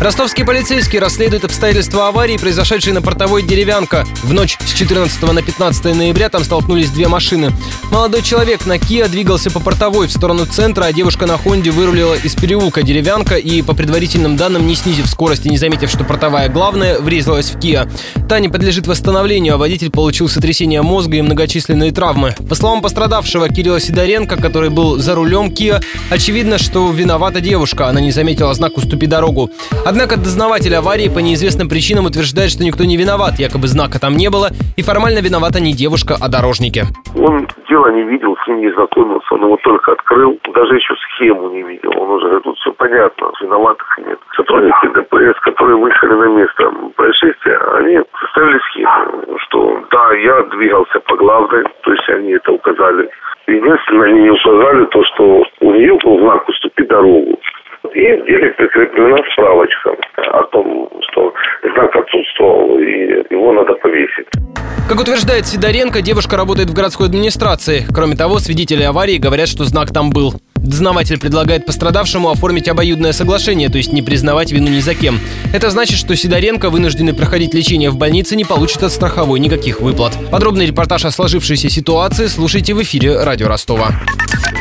Ростовские полицейские расследуют обстоятельства аварии, произошедшей на Портовой Деревянка. В ночь с 14 на 15 ноября там столкнулись две машины. Молодой человек на Kia двигался по Портовой в сторону центра, а девушка на Хонде вырулила из переулка Деревянка и, по предварительным данным, не снизив скорость и не заметив, что Портовая главная, врезалась в Kia. Та не подлежит восстановлению, а водитель получил сотрясение мозга и многочисленные травмы. По словам пострадавшего Кирилла Сидоренко, который был за рулем Kia, очевидно, что виновата девушка. Она не заметила знак «Уступи дорогу». Однако дознаватель аварии по неизвестным причинам утверждает, что никто не виноват, якобы знака там не было, и формально виновата не девушка, а дорожники. Он дело не видел, с ним не знакомился, он его только открыл, даже еще схему не видел. Он уже говорит, тут все понятно, виноватых нет. Сотрудники ДПС, которые выехали на место происшествия, они составили схему, что да, я двигался по главной, то есть они это указали. Единственное, они не указали то, что у нее был знак «Уступи дорогу». И в деле прикреплена справочка о том, что знак отсутствовал, и его надо повесить. Как утверждает Сидоренко, девушка работает в городской администрации. Кроме того, свидетели аварии говорят, что знак там был. Дознаватель предлагает пострадавшему оформить обоюдное соглашение, то есть не признавать вину ни за кем. Это значит, что Сидоренко, вынужденный проходить лечение в больнице, не получит от страховой никаких выплат. Подробный репортаж о сложившейся ситуации слушайте в эфире Радио Ростова.